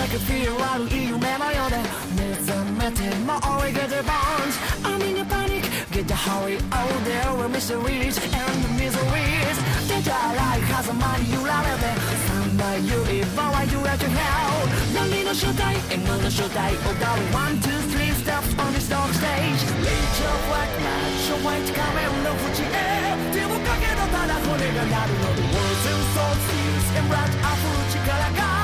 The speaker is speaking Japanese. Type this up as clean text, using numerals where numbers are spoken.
can feel 悪い夢のようで目覚めても we get the bones I'm in a panic get the hurry oh there were mysteries and the miseries Danger like 狭間に揺られて三枚指場は揺れて hell 何の正体 M の正体おだり One, two, three steps on this dark stage Reach your white match ホワイト仮面の縁へ手をかけどただ骨が鳴るの The words and souls fuse and blood 溢る力が